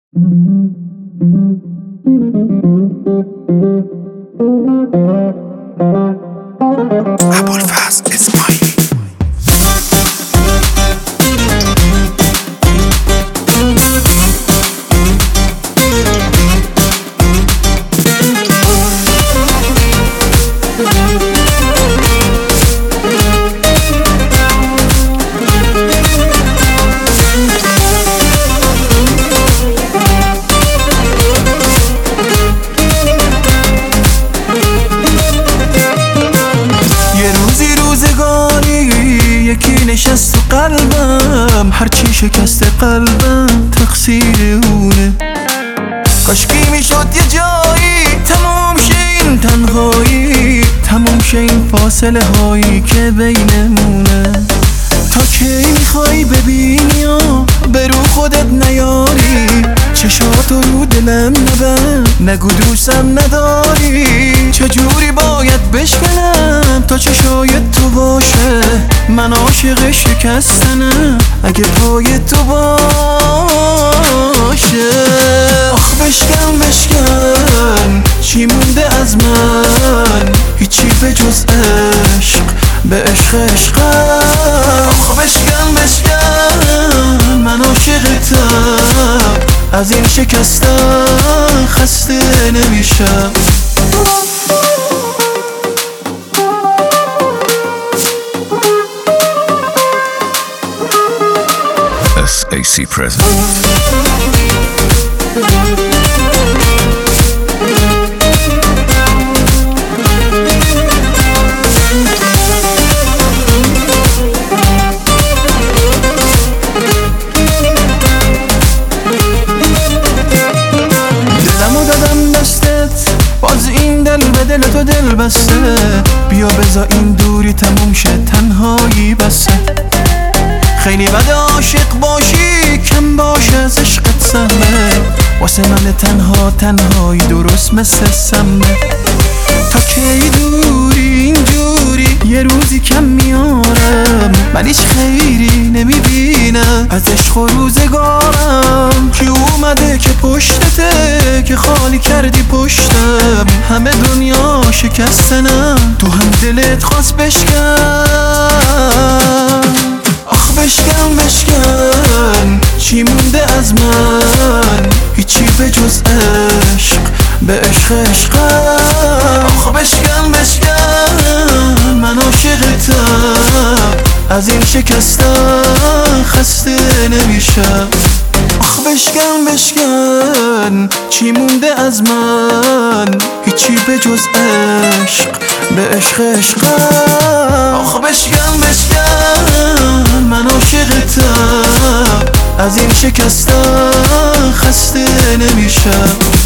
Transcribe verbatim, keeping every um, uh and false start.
ابوالفضل اسماعیلی. یکی نشست تو قلبم، هرچی شکست قلبم تقصیر اونه. کاشکی میشد یه جایی تموم شه این تنهایی، تموم شه این فاصله هایی که بینمونه. تا کی میخوای ببینی و به رو خودت نیاری، چشاتو رو دلم نبند نگو دوستم نداری. چجوری باید بشکنم تا چشای تو باشه، من عاشق شکستنم اگه پای تو باشه. آخ بشکن بشکن چی مونده از من، هیچی به جز عشق به عشق عشقم. آخ بشکن بشکن من عاشقتم، از این شکستن خسته نمیشم. اس ای سی present. باز این دل به دل تو دل بسته، بیا بذار این دوری تموم شه تنهایی بسه. خیلی بد عاشق باشی کم باشه از عشقت سهمه، واسه من تنها تنهایی درست مثل سمه. تا کی دوری اینجوری یه روزی کم میارم، من هیچ خیری نمیبینم از عشق و روزگارم. کی اومده که پشتته که خالی کردی پشتم، همه دنیا شکستنم تو هم دلت خواست بشکن. آخ بشکن بشکن چی مونده از من، هیچی به جز عشق به عشق عشقم. آخ بشکن بشکن من عاشقتم، از این شکستن خسته نمیشم. آخ بشکن بشکن چی مونده از من، هیچی به جز عشق به عشق عشقم. آخ بشکن بشکن من عاشقتم، از این شکستن خسته نمیشم.